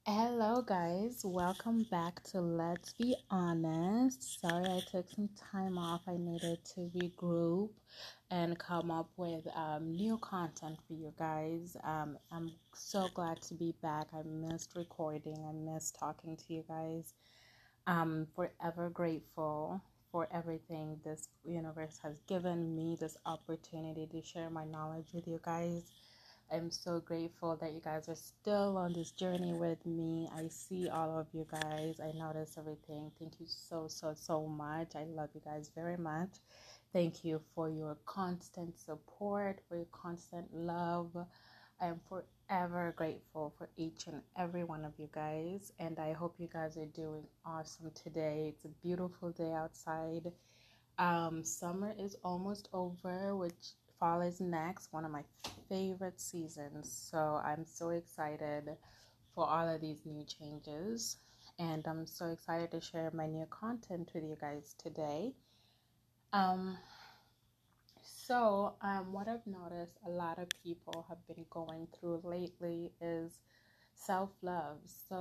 Hello, guys. Welcome back to Let's Be Honest. Sorry I took some time off. I needed to regroup and come up with new content for you guys. I'm so glad to be back. I missed recording, I missed talking to you guys. I'm forever grateful for everything this universe has given me, this opportunity to share my knowledge with you guys. I'm so grateful that you guys are still on this journey with me. I see all of you guys. I notice everything. Thank you so much. I love you guys very much. Thank you for your constant support, for your constant love. I am forever grateful for each and every one of you guys. And I hope you guys are doing awesome today. It's a beautiful day outside. Summer is almost over, which fall is next, one of my favorite seasons. So I'm so excited for all of these new changes, and I'm so excited to share my new content with you guys today. Um, what I've noticed a lot of people have been going through lately is self-love.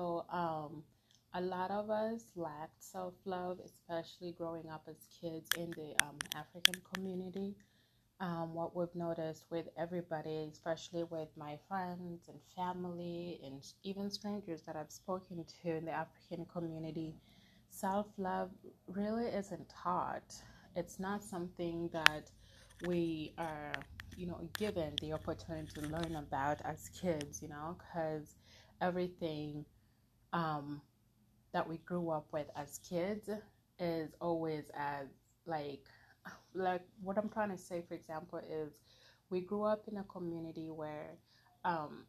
A lot of us lacked self-love, especially growing up as kids in the African community. What we've noticed with everybody, especially with my friends and family and even strangers that I've spoken to in the African community, self-love really isn't taught. It's not something that we are, given the opportunity to learn about as kids, because everything um, that we grew up with as kids is always as like what I'm trying to say, for example, is we grew up in a community where um,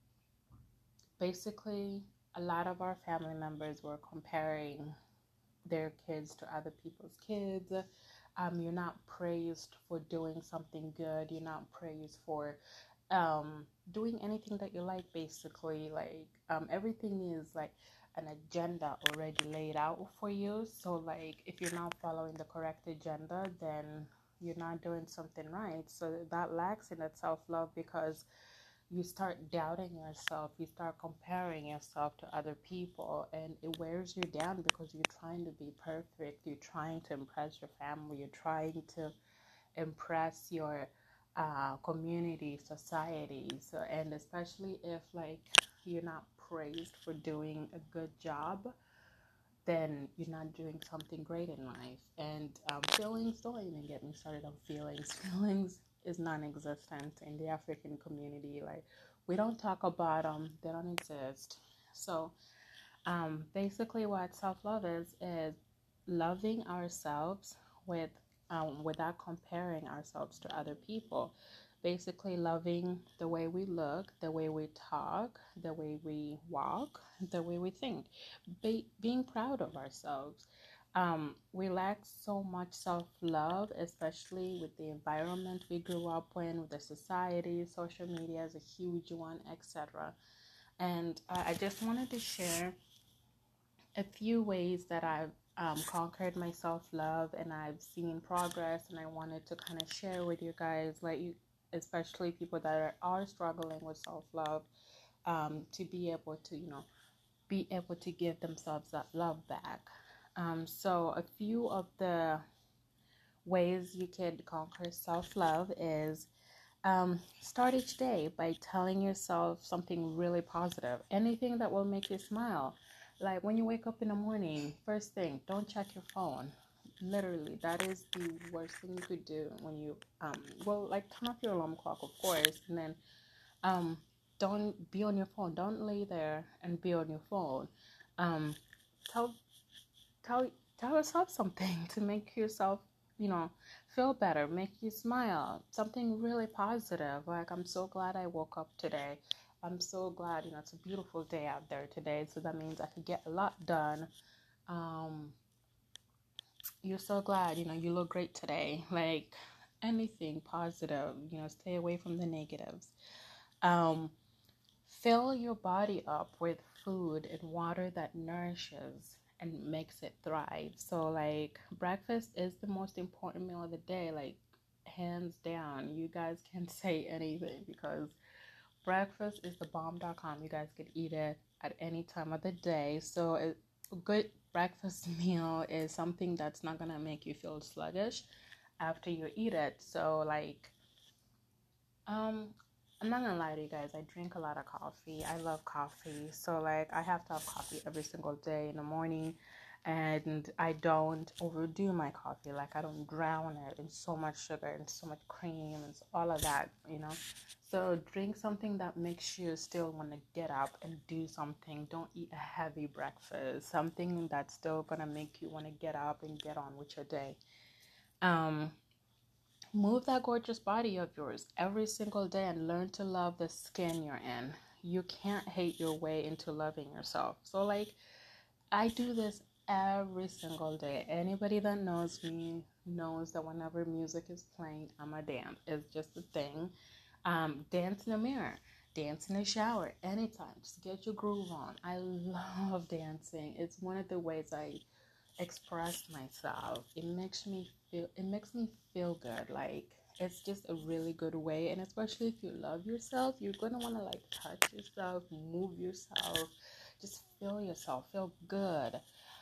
basically a lot of our family members were comparing their kids to other people's kids. You're not praised for doing something good. You're not praised for doing anything that you like, basically. Everything is like an agenda already laid out for you. So, like, if you're not following the correct agenda, then you're not doing something right. So, that lacks in that self love because you start doubting yourself, you start comparing yourself to other people, and it wears you down because you're trying to be perfect, you're trying to impress your family, you're trying to impress your community, society. So, and especially if like you're not praised for doing a good job, then you're not doing something great in life. And feelings, don't even get me started on feelings. Feelings is non-existent in the African community. Like, we don't talk about them, they don't exist. So basically what self-love is loving ourselves with without comparing ourselves to other people. Basically loving the way we look, the way we talk, the way we walk, the way we think. Being proud of ourselves. We lack so much self-love, especially with the environment we grew up in, with the society. Social media is a huge one, etc. And I just wanted to share a few ways that I've conquered my self-love and I've seen progress, and I wanted to kind of share with you guys, like you, especially people that are struggling with self-love, to be able to, be able to give themselves that love back. So a few of the ways you can conquer self-love is start each day by telling yourself something really positive, anything that will make you smile. Like when you wake up in the morning, first thing, don't check your phone. Literally, that is the worst thing you could do when you, like turn off your alarm clock, of course, and then um, don't be on your phone. Don't lay there and be on your phone. Um, tell tell tell yourself something to make yourself, feel better, make you smile, something really positive. Like, I'm so glad I woke up today. I'm so glad, it's a beautiful day out there today, so that means I could get a lot done. um you're so glad, you look great today. Like, anything positive, stay away from the negatives. um Fill your body up with food and water that nourishes and makes it thrive. So, like, breakfast is the most important meal of the day, like, hands down. You guys can say anything because breakfast is the bomb.com. You guys could eat it at any time of the day. So a good breakfast meal is something that's not gonna make you feel sluggish after you eat it. So like um I'm not gonna lie to you guys, I drink a lot of coffee. I love coffee. So like I have to have coffee every single day in the morning, and I don't overdo my coffee. Like I don't drown it in so much sugar and so much cream and all of that. So drink something that makes you still want to get up and do something. Don't eat a heavy breakfast. Something that's still gonna make you want to get up and get on with your day. Um Move that gorgeous body of yours every single day and learn to love the skin you're in. You can't hate your way into loving yourself. So, like, I do this every single day. Anybody that knows me knows that whenever music is playing, I'm a dance. It's just a thing. Dance in the mirror, dance in the shower, anytime. Just get your groove on. I love dancing. It's one of the ways I express myself. It makes me feel good. Like it's just a really good way, and especially if you love yourself, you're gonna want to like touch yourself, move yourself, just feel yourself, feel good.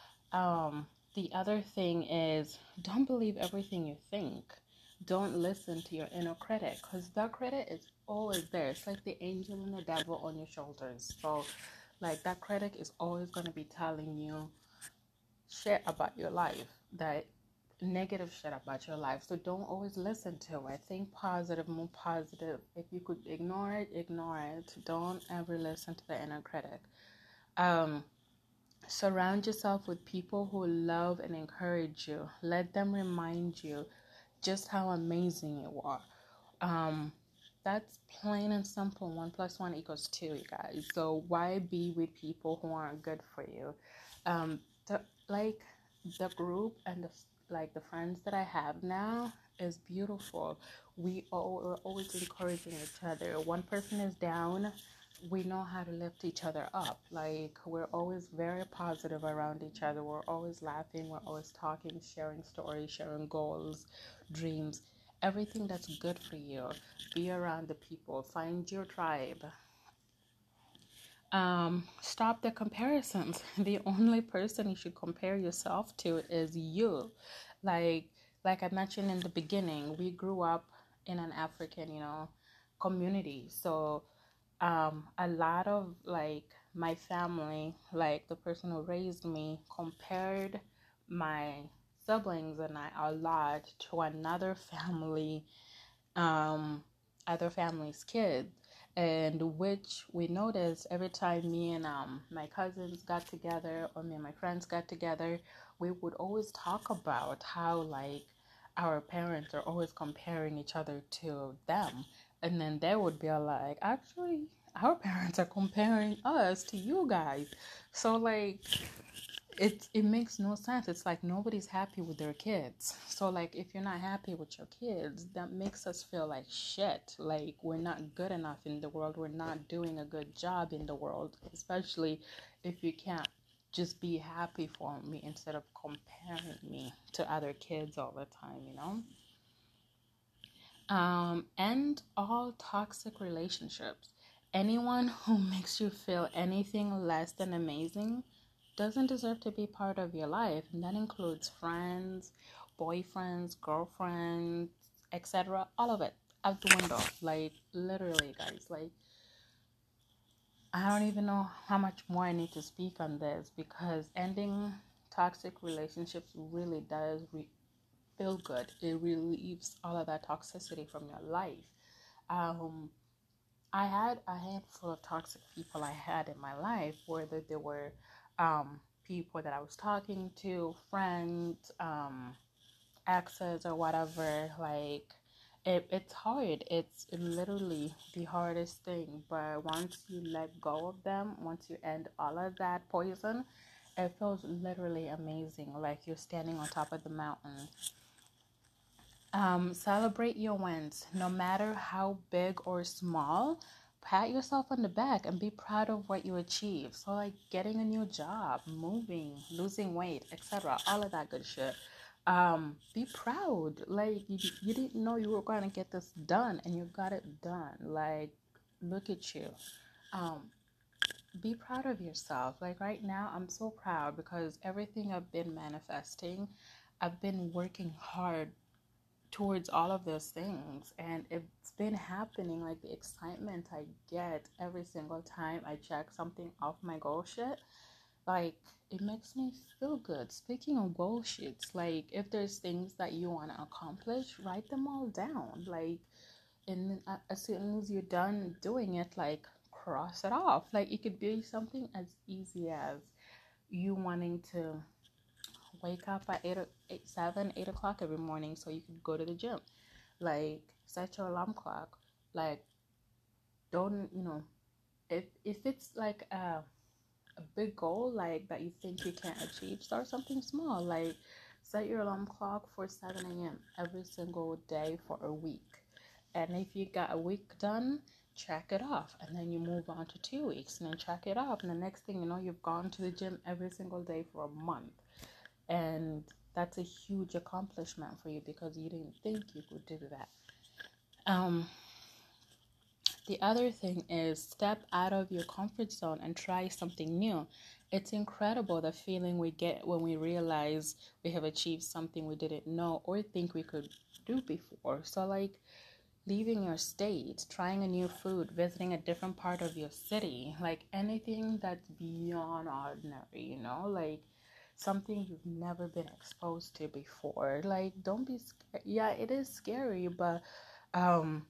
The other thing is, don't believe everything you think. Don't listen to your inner critic, because that critic is always there. It's like the angel and the devil on your shoulders. So like that critic is always going to be telling you shit about your life, that negative shit about your life. So don't always listen to it. Think positive, move positive. If you could ignore it, ignore it. Don't ever listen to the inner critic. Um, Surround yourself with people who love and encourage you. Let them remind you just how amazing you are. Um, that's plain and simple. 1 + 1 = 2, you guys. So why be with people who aren't good for you? Um, the, like the group and the friends that I have now is beautiful. We're always encouraging each other. One person is down, we know how to lift each other up. Like we're always very positive around each other. We're always laughing. We're always talking, sharing stories, sharing goals, dreams, everything that's good for you. Be around the people. Find your tribe. Stop the comparisons. The only person you should compare yourself to is you. Like like I mentioned in the beginning, we grew up in an African, community. So a lot of like my family, like the person who raised me, compared my siblings and I a lot to another family, um other family's kids, and which we noticed every time me and my cousins got together, or me and my friends got together, we would always talk about how like our parents are always comparing each other to them, and then they would be like, actually our parents are comparing us to you guys. So like it makes no sense. It's like nobody's happy with their kids. So like if you're not happy with your kids, that makes us feel like shit. Like we're not good enough in the world. We're not doing a good job in the world, especially if you can't just be happy for me instead of comparing me to other kids all the time. End all toxic relationships. Anyone who makes you feel anything less than amazing doesn't deserve to be part of your life. And that includes friends, boyfriends, girlfriends, etc. All of it out the window. Like, literally, guys. Like, I don't even know how much more I need to speak on this, because ending toxic relationships really does feel good. It relieves all of that toxicity from your life. Um, I had a handful of toxic people I had in my life, whether they were people that I was talking to, friends, exes, or whatever. Like, it's hard. It's literally the hardest thing. But once you let go of them, once you end all of that poison, it feels literally amazing. Like you're standing on top of the mountain. Celebrate your wins, no matter how big or small. Pat yourself on the back and be proud of what you achieve. So, like getting a new job, moving, losing weight, etc. All of that good shit. Be proud. Like you didn't know you were going to get this done, and you got it done. Like look at you. Um, be proud of yourself. Like right now, I'm so proud because everything I've been manifesting, I've been working hard towards all of those things, and it's been happening. Like the excitement I get every single time I check something off my goal sheet, like it makes me feel good. Speaking of goal sheets, like if there's things that you want to accomplish, write them all down. Like, and then as soon as you're done doing it, like cross it off. Like it could be something as easy as you wanting to wake up at 8 o'clock every morning so you can go to the gym. Like set your alarm clock. Like don't, if it's like a big goal like that you think you can't achieve, start something small. Like set your alarm clock for 7 a.m. every single day for a week. And if you got a week done, check it off. And then you move on to 2 weeks and then check it off. And the next thing you know, you've gone to the gym every single day for a month. And that's a huge accomplishment for you because you didn't think you could do that. The other thing is step out of your comfort zone and try something new. It's incredible the feeling we get when we realize we have achieved something we didn't know or think we could do before. So, like leaving your state, trying a new food, visiting a different part of your city, like anything that's beyond ordinary, like something you've never been exposed to before. Like, don't be scared. Yeah, it is scary, but um,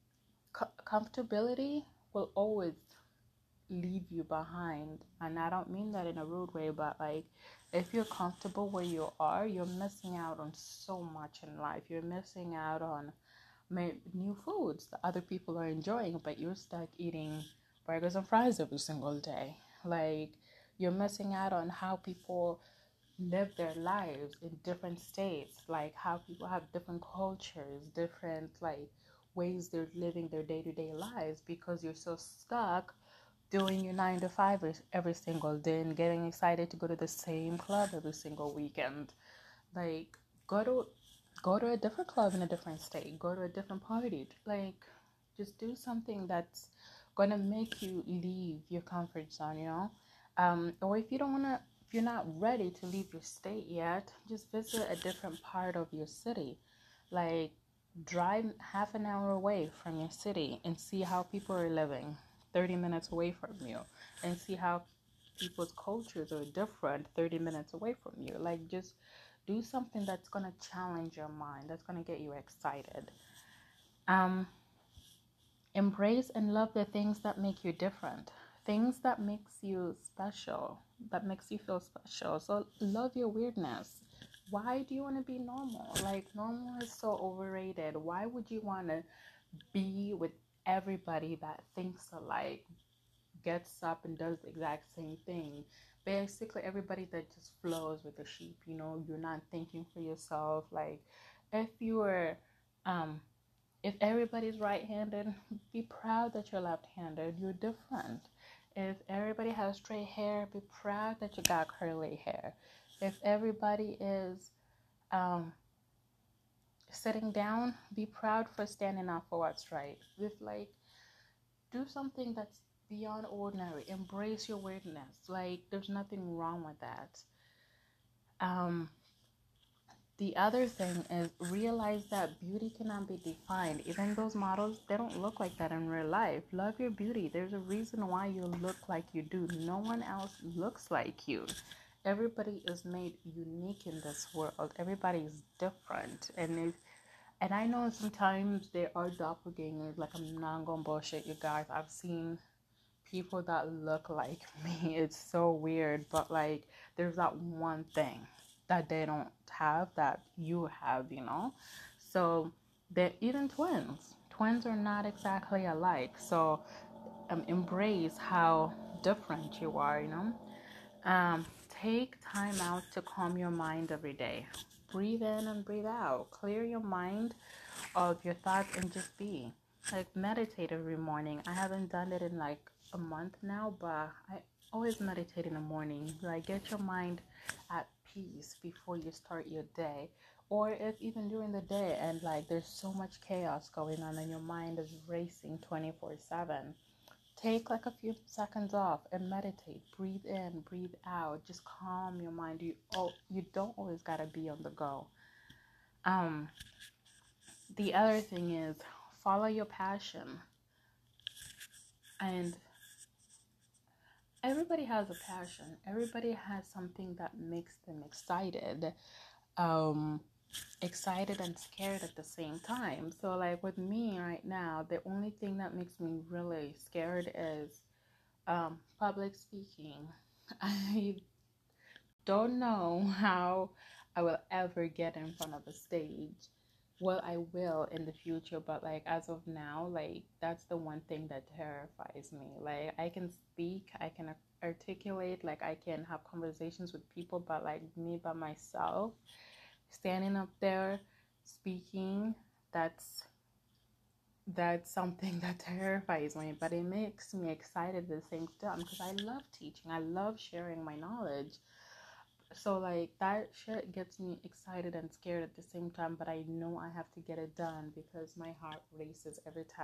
comfortability will always leave you behind. And I don't mean that in a rude way, but like if you're comfortable where you are, you're missing out on so much in life. You're missing out on new foods that other people are enjoying, but you're stuck eating burgers and fries every single day. Like you're missing out on how people live their lives in different states, like how people have different cultures, different like ways they're living their day-to-day lives because you're so stuck doing your 9 to 5 every single day and getting excited to go to the same club every single weekend. Like go to go to a different club in a different state, go to a different party. Like just do something that's gonna make you leave your comfort zone, or if you don't wanna, if you're not ready to leave your state yet, just visit a different part of your city. Like drive half an hour away from your city and see how people are living 30 minutes away from you, and see how people's cultures are different 30 minutes away from you. Like just do something that's going to challenge your mind, that's going to get you excited. um Embrace and love the things that make you different, things that makes you special, that makes you feel special. So love your weirdness. Why do you want to be normal? Like normal is so overrated. Why would you want to be with everybody that thinks alike, gets up and does the exact same thing? Basically everybody that just flows with the sheep. You're not thinking for yourself. Like if you were um if everybody's right-handed, be proud that you're left-handed. You're different. If everybody has straight hair, be proud that you got curly hair. If everybody is um sitting down, be proud for standing up for what's right. With like do something that's beyond ordinary. Embrace your weirdness. Like there's nothing wrong with that. Um, the other thing is realize that beauty cannot be defined. Even those models, they don't look like that in real life. Love your beauty. There's a reason why you look like you do. No one else looks like you. Everybody is made unique in this world. Everybody is different. And I know sometimes there are doppelgangers. Like I'm not gonna bullshit you guys. I've seen people that look like me. It's so weird, but like there's that one thing that they don't have that you have. So they're even twins. Twins are not exactly alike. So embrace how different you are. Take time out to calm your mind every day. Breathe in and breathe out. Clear your mind of your thoughts and just be. Like meditate every morning. I haven't done it in like a month now, but I always meditate in the morning. Like get your mind at peace before you start your day. or if even during the day and like there's so much chaos going on and your mind is racing 24/7, take like a few seconds off and meditate. Breathe in, breathe out. Just calm your mind. You don't always gotta be on the go. Um, the other thing is follow your passion. And everybody has a passion. Everybody has something that makes them excited. Um, Excited and scared at the same time. So like with me right now, the only thing that makes me really scared is public speaking. I don't know how I will ever get in front of a stage. Well, I will in the future, but like as of now, like that's the one thing that terrifies me. Like I can speak, I can articulate, like I can have conversations with people, but like me by myself, standing up there speaking, that's something that terrifies me, but it makes me excited at the same time because I love teaching. I love sharing my knowledge. So like that shit gets me excited and scared at the same time, but I know I have to get it done because my heart races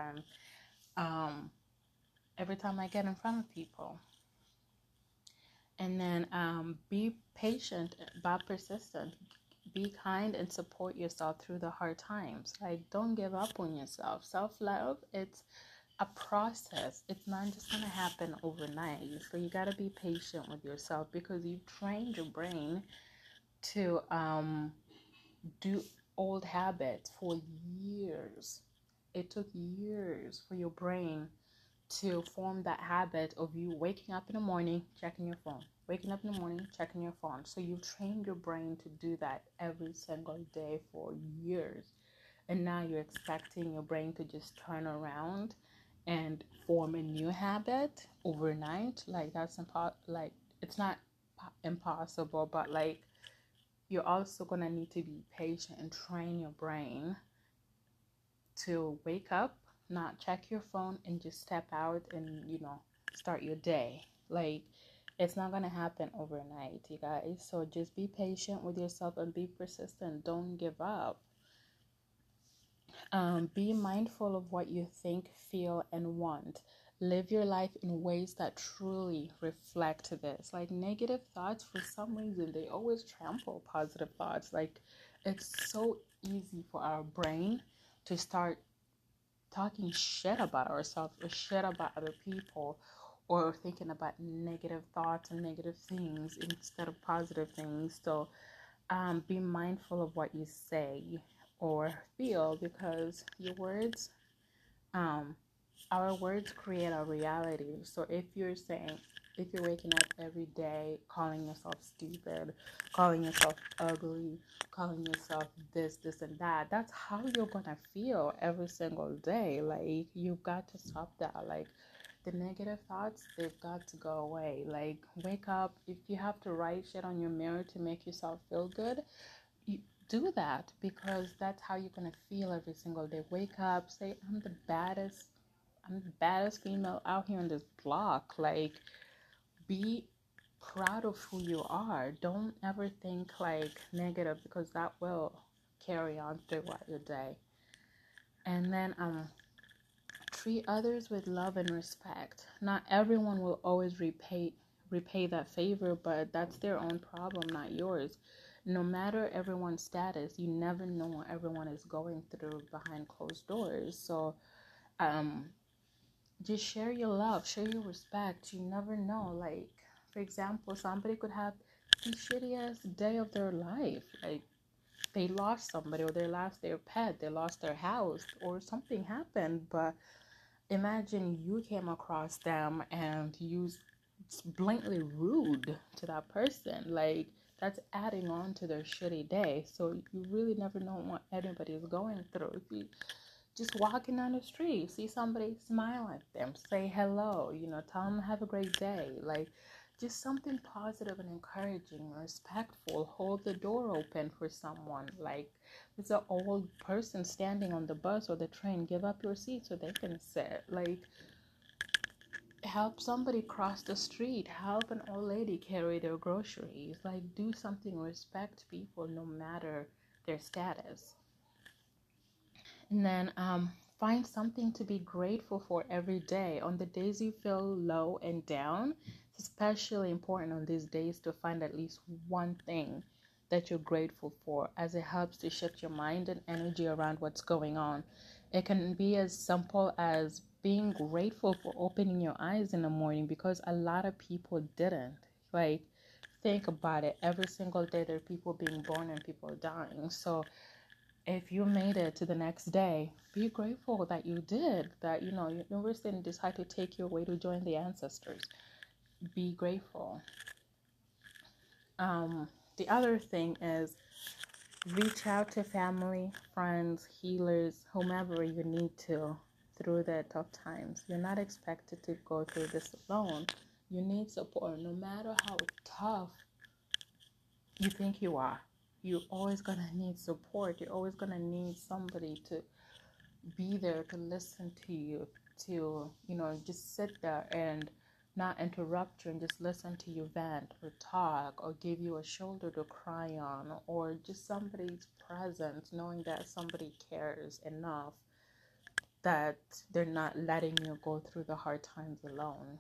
um every time I get in front of people. And then be patient but persistent. Be kind and support yourself through the hard times. Like don't give up on yourself. Self-love, it's a process. It's not just gonna happen overnight. So you gotta be patient with yourself because you've trained your brain to do old habits for years. It took years for your brain to form that habit of you waking up in the morning, checking your phone. Waking up in the morning, checking your phone. So you trained your brain to do that every single day for years. And now you're expecting your brain to just turn around and form a new habit overnight. Like like it's not impossible, but like you're also gonna need to be patient and train your brain to wake up, not check your phone, and just step out and, start your day. Like, it's not going to happen overnight, you guys. So just be patient with yourself and be persistent. Don't give up. Be mindful of what you think, feel, and want. Live your life in ways that truly reflect this. Like, negative thoughts, for some reason, they always trample positive thoughts. Like, it's so easy for our brain to start talking shit about ourselves or shit about other people or thinking about negative thoughts and negative things instead of positive things. So be mindful of what you say or feel because um, our words create our reality. So if you're waking up every day calling yourself stupid, calling yourself ugly, calling yourself this, and that, that's how you're gonna feel every single day. Like, you've got to stop that. Like, the negative thoughts, they've got to go away. Like, wake up. If you have to write shit on your mirror to make yourself feel good, you do that because that's how you're gonna feel every single day. Wake up, say, I'm the baddest female out here on this block. Like, be proud of who you are. Don't ever think like negative because that will carry on throughout your day. And then treat others with love and respect. Not everyone will always repay that favor, but that's their own problem, not yours. No matter everyone's status, you never know what everyone is going through behind closed doors. So um just share your love, share your respect. You never know. Like, for example, somebody could have the shittiest day of their life. Like, they lost somebody, or they lost their pet, they lost their house, or something happened. But imagine you came across them and you blatantly rude to that person. Like, that's adding on to their shitty day. So you really never know what anybody is going through. If you just walking down the street, see somebody, smile at them, say hello, tell them have a great day. Like, just something positive and encouraging, respectful. Hold the door open for someone. Like, there's an old person standing on the bus or the train, give up your seat so they can sit. Like, help somebody cross the street, help an old lady carry their groceries. Like, do something, respect people no matter their status. And then find something to be grateful for every day. On the days you feel low and down, it's especially important on these days to find at least one thing that you're grateful for, as it helps to shift your mind and energy around what's going on. It can be as simple as being grateful for opening your eyes in the morning, because a lot of people didn't. Like, think about it. Every single day there are people being born and people dying. So if you made it to the next day, be grateful that you did. That, universe didn't decide to take you away to join the ancestors. Be grateful. The other thing is, reach out to family, friends, healers, whomever you need to through the tough times. You're not expected to go through this alone. You need support, no matter how tough you think you are. You're always going to need support. You're always going to need somebody to be there to listen to you, to, just sit there and not interrupt you and just listen to you vent or talk, or give you a shoulder to cry on, or just somebody's presence, knowing that somebody cares enough that they're not letting you go through the hard times alone.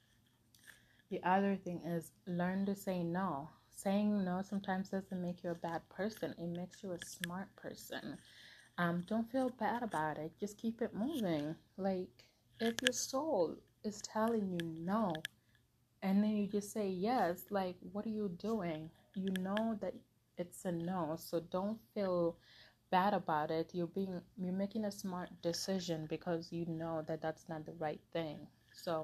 The other thing is, learn to say no. Saying no sometimes doesn't make you a bad person. It makes you a smart person. Don't feel bad about it. Just keep it moving. Like, if your soul is telling you no, and then you just say yes, like, what are you doing? You know that it's a no, so don't feel bad about it. You're making a smart decision, because you know that that's not the right thing. So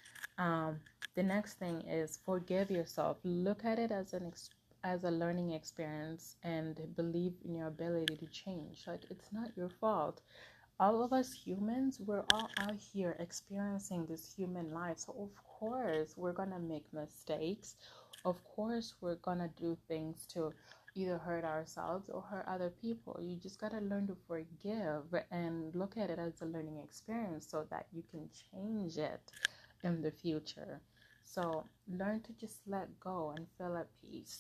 the next thing is, forgive yourself. Look at it as as a learning experience, and believe in your ability to change. Like, it's not your fault. All of us humans, we're all out here experiencing this human life. So of course we're gonna make mistakes. Of course we're gonna do things to either hurt ourselves or hurt other people. You just gotta learn to forgive and look at it as a learning experience, so that you can change it in the future. So learn to just let go and feel at peace.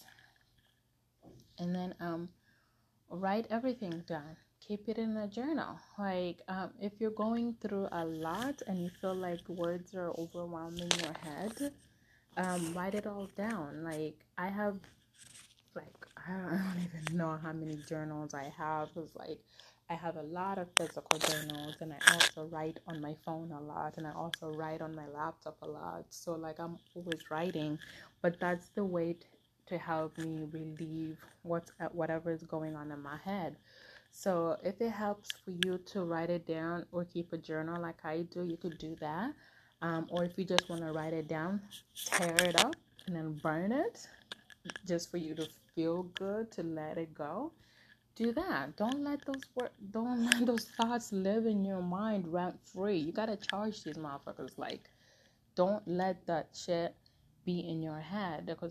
And then write everything down. Keep it in a journal. Like, if you're going through a lot and you feel like words are overwhelming your head, write it all down. Like, I have, like, I don't even know how many journals I have. It's like, I have a lot of physical journals, and I also write on my phone a lot, and I also write on my laptop a lot. So, like, I'm always writing, but that's the way to help me relieve whatever is going on in my head. So if it helps for you to write it down or keep a journal like I do, you could do that. Or if you just want to write it down, tear it up and then burn it, just for you to feel good, to let it go. Do that. Don't let those thoughts live in your mind rent free. You gotta charge these motherfuckers. Like, don't let that shit be in your head, because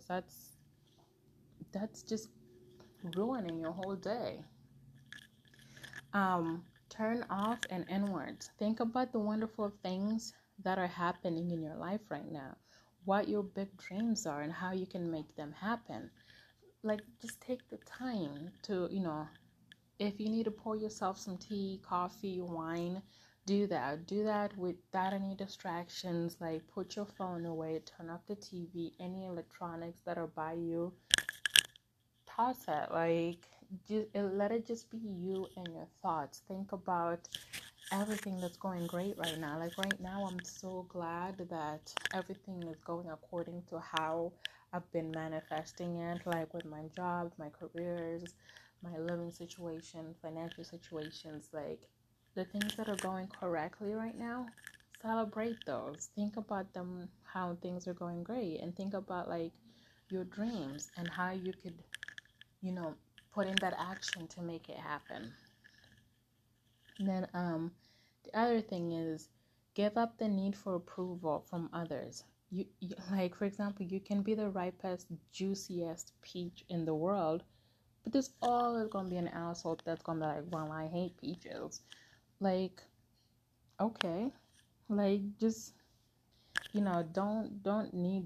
that's just ruining your whole day. Turn off and inwards. Think about the wonderful things that are happening in your life right now, what your big dreams are, and how you can make them happen. Like, just take the time to, if you need to pour yourself some tea, coffee, wine, do that. Do that without any distractions. Like, put your phone away, turn off the TV, any electronics that are by you, toss it. Like, let it just be you and your thoughts. Think about everything that's going great right now. Like, right now, I'm so glad that everything is going according to how I've been manifesting it, like with my job, my careers, my living situation, financial situations. Like, the things that are going correctly right now, celebrate those. Think about them, how things are going great, and think about, like, your dreams and how you could, put in that action to make it happen. And then the other thing is, give up the need for approval from others. You like, for example, you can be the ripest, juiciest peach in the world, but there's always gonna be an asshole that's gonna be like, well, I hate peaches. Like, okay, like, just, don't need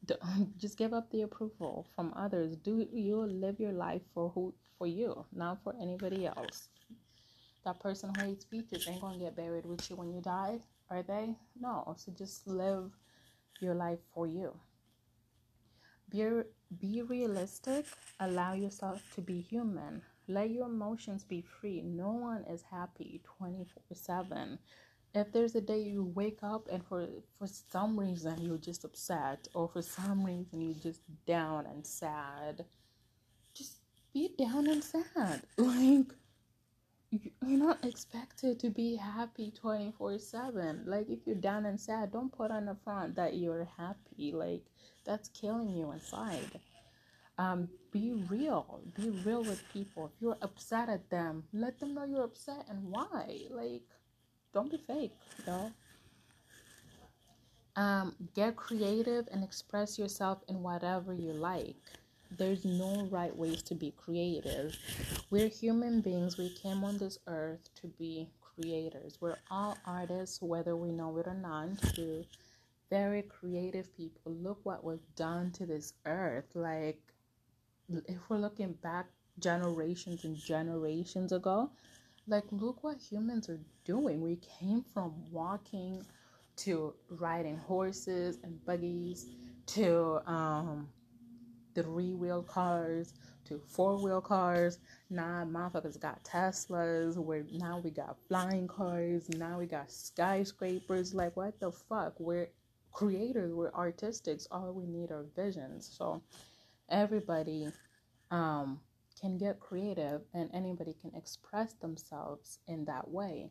Just give up the approval from others. Do you live your life for you, not for anybody else. That person who hates beaches ain't gonna get buried with you when you die, are they? No. So just live your life for you. Be, be realistic. Allow yourself to be human. Let your emotions be free. No one is happy 24/7. If there's a day you wake up and for some reason you're just upset, or for some reason you're just down and sad, just be down and sad. Like, you're not expected to be happy 24/7. Like, if you're down and sad, don't put on the front that you're happy. Like, that's killing you inside. Be real with people. If you're upset at them, let them know you're upset and why. Like, don't be fake, y'all. Get creative and express yourself in whatever you like. There's no right ways to be creative. We're human beings. We came on this earth to be creators. We're all artists, whether we know it or not. We're very creative people. Look what we've done to this earth. Like, if we're looking back generations and generations ago, like, look what humans are doing. We came from walking to riding horses and buggies to three-wheel cars to four-wheel cars. Now motherfuckers got Teslas. Where now we got flying cars. Now we got skyscrapers. Like, what the fuck? We're creators. We're artistics. All we need are visions. So everybody can get creative, and anybody can express themselves in that way.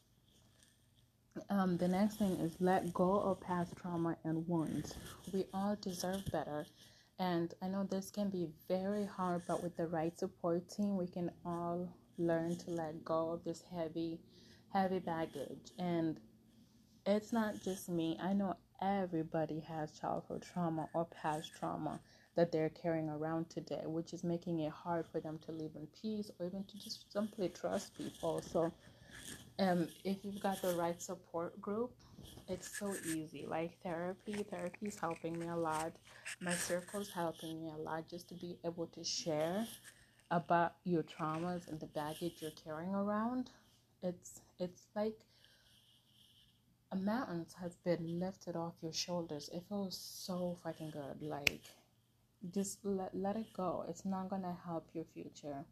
The next thing is let go of past trauma and wounds. We all deserve better. And I know this can be very hard, but with the right support team, we can all learn to let go of this heavy baggage. And it's not just me. I know everybody has childhood trauma or past trauma that they're carrying around today, which is making it hard for them to live in peace or even to just simply trust people. So if you've got the right support group, it's so easy. Like, therapy is helping me a lot. My circle's helping me a lot, just to be able to share about your traumas and the baggage you're carrying around. It's like a mountain has been lifted off your shoulders. It feels so fucking good. Like, just let it go. It's not gonna help your future.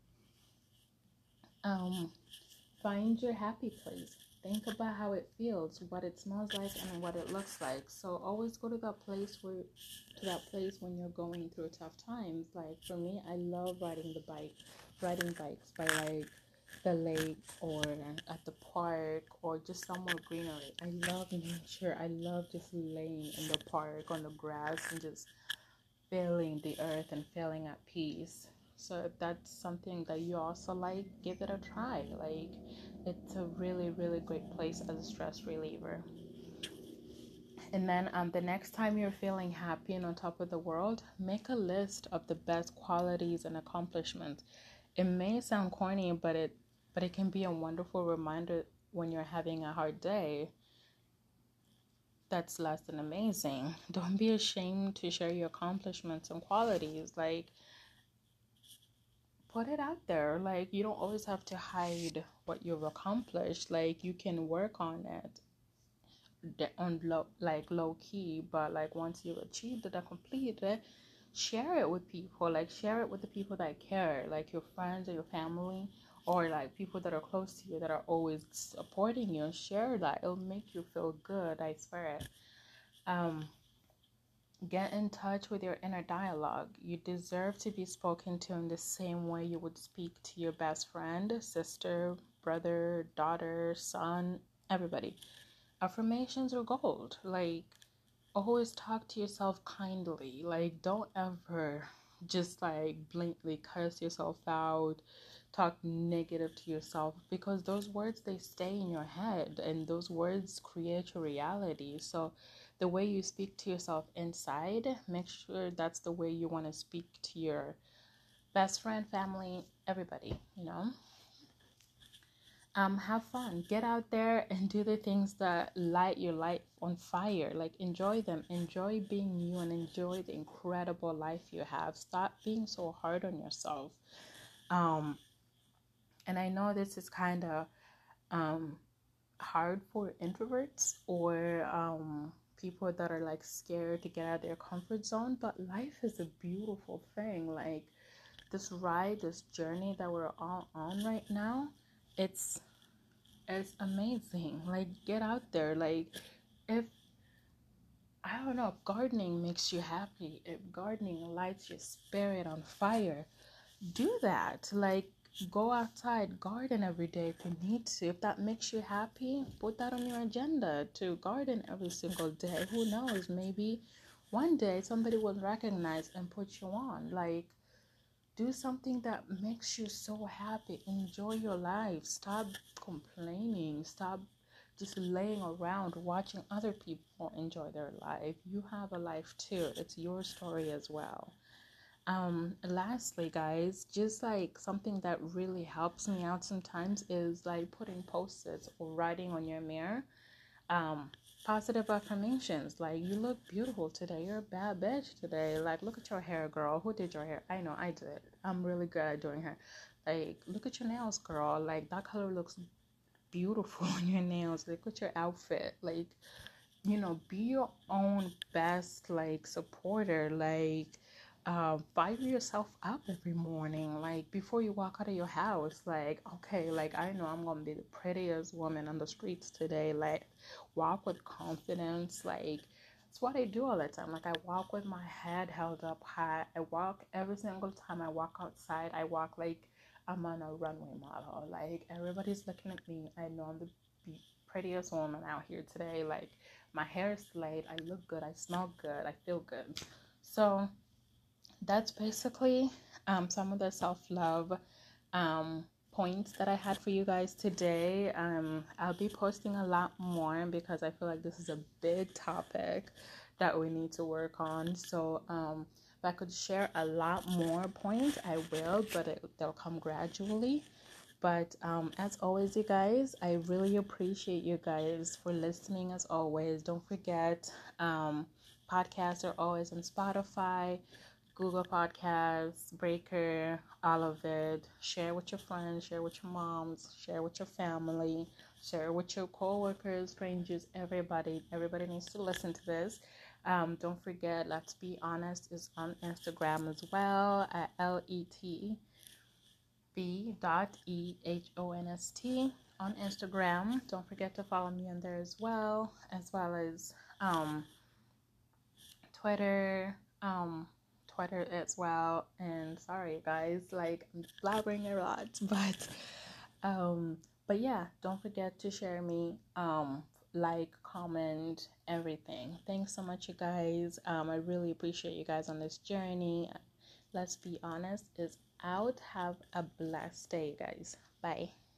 Find your happy place. Think about how it feels, what it smells like, and what it looks like. So always go to that place when you're going through tough times. Like, for me, I love riding bikes by, like, the lake or at the park or just somewhere greenery. I love nature. I love just laying in the park on the grass and just feeling the earth and feeling at peace. So if that's something that you also like, give it a try. Like, it's a really, really great place as a stress reliever. And then the next time you're feeling happy and on top of the world, make a list of the best qualities and accomplishments. It may sound corny, but it can be a wonderful reminder when you're having a hard day. That's less than amazing. Don't be ashamed to share your accomplishments and qualities. Like, put it out there. Like, you don't always have to hide what you've accomplished. Like, you can work on it on low key, but like once you've achieved it and completed it, share it with people. Like, share it with the people that care, like your friends or your family, or like people that are close to you that are always supporting you. Share that. It'll make you feel good, I swear it. Get in touch with your inner dialogue. You deserve to be spoken to in the same way you would speak to your best friend, sister, brother, daughter, son, everybody. Affirmations are gold. Like, always talk to yourself kindly. Like, don't ever just like blatantly curse yourself out, talk negative to yourself, because those words, they stay in your head and those words create your reality. So the way you speak to yourself inside, make sure that's the way you want to speak to your best friend, family, everybody, you know. Have fun, get out there and do the things that light your life on fire. Like, enjoy them, enjoy being you, and enjoy the incredible life you have. Stop being so hard on yourself. um and I know this is kind of um hard for introverts or people that are like scared to get out of their comfort zone, but life is a beautiful thing. Like, this ride, this journey that we're all on right now, it's it's amazing. Like, get out there. Like, if I don't know, if gardening makes you happy, if gardening lights your spirit on fire, do that. Like, go outside, garden every day if you need to. If that makes you happy, put that on your agenda to garden every single day. Who knows, maybe one day somebody will recognize and put you on. Like, do something that makes you so happy. Enjoy your life. Stop complaining. Stop just laying around watching other people enjoy their life. You have a life too. It's your story as well. Lastly, guys, just like something that really helps me out sometimes is like putting post-its or writing on your mirror um positive affirmations. Like, you look beautiful today, you're a bad bitch today, like, look at your hair, girl, who did your hair? I know I did. I'm really good at doing hair. Like, look at your nails, girl, like, that color looks beautiful on your nails. Like, look at your outfit. Like, be your own best like supporter. Like, fire yourself up every morning, like before you walk out of your house. Like, okay, like, I know I'm gonna be the prettiest woman on the streets today. Like, walk with confidence. Like, it's what I do all the time. Like, I walk with my head held up high. I walk every single time I walk outside. I walk like I'm on a runway model. Like, everybody's looking at me. I know I'm the prettiest woman out here today. Like, my hair is laid, I look good, I smell good, I feel good. So that's basically some of the self-love points that I had for you guys today. I'll be posting a lot more because I feel like this is a big topic that we need to work on. So if I could share a lot more points, I will, but they'll come gradually. But as always, you guys, I really appreciate you guys for listening. As always, don't forget, podcasts are always on Spotify, Google Podcasts, Breaker, all of it. Share with your friends, share with your moms, share with your family, share with your coworkers, strangers, everybody. Everybody needs to listen to this. Don't forget, Let's Be Honest is on Instagram as well at LETB.EHONST on Instagram. Don't forget to follow me on there as well as Twitter, Twitter as well. And sorry guys, like, I'm blabbering a lot, but yeah, don't forget to share me, like, comment, everything. Thanks so much, you guys. I really appreciate you guys on this journey. Let's Be Honest is out. Have a blessed day, guys. Bye.